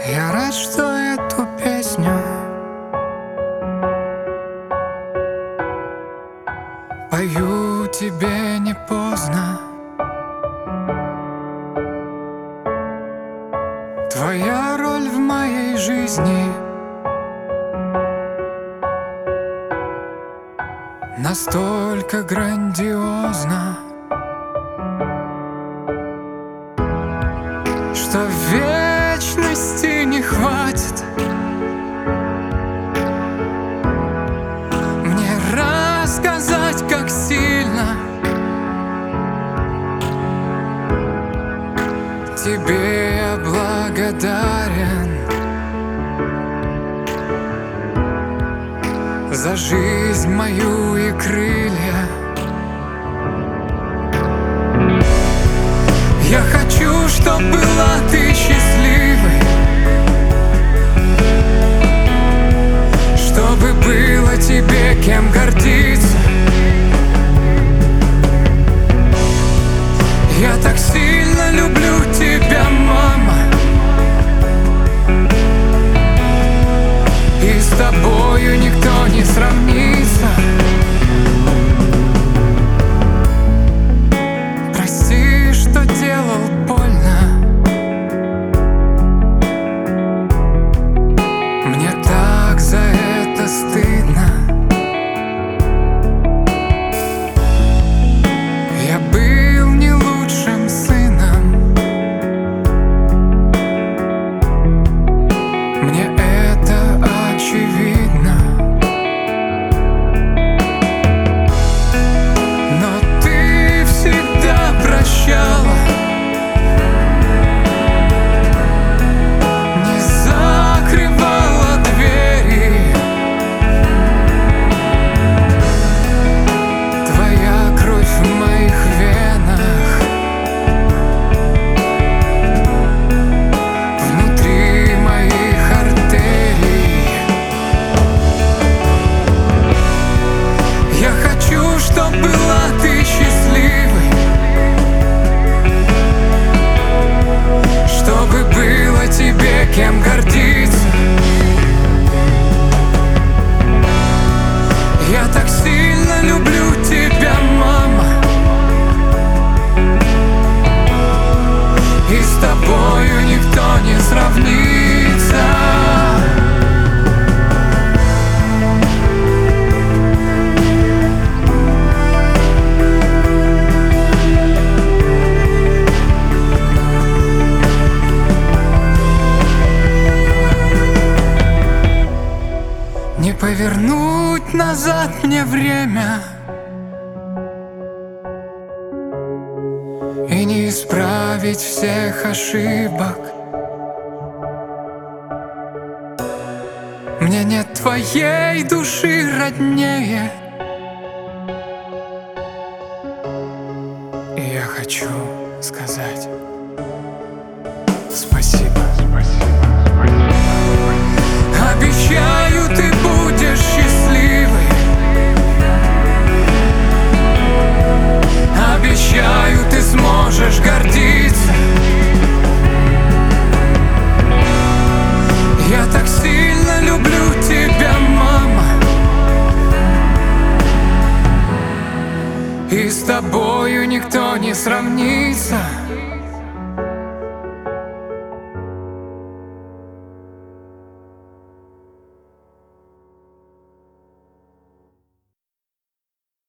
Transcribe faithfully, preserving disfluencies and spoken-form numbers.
Я рад, что эту песню пою тебе не поздно. Твоя роль в моей жизни настолько грандиозна, что вечности не хватит мне рассказать, как сильно тебе я благодарен за жизнь мою и крылья. Я хочу, чтоб была ты счастливой, чтобы было тебе кем гордиться. Я так сильно люблю тебя, мама, и с тобою никто не сравнится. Прости, что делал больно, мне так за это стыдно. Я был не лучшим сыном, мне это очевидно. Но ты всегда прощала, не закрывала двери. Твоя кровь в моих венах, внутри моих артерий. Я хочу, чтоб была ты счастливой, чтобы было тебе кем гордиться. Я так сильно люблю тебя, мама, и с тобою никто не сравнится. Не повернуть назад мне время и не исправить всех ошибок. Мне нет твоей души роднее, и я хочу сказать спасибо. Обещаю, ты будешь счастливой, обещаю, ты сможешь гордиться. Я так сильно люблю тебя, мама, и с тобою никто не сравнится.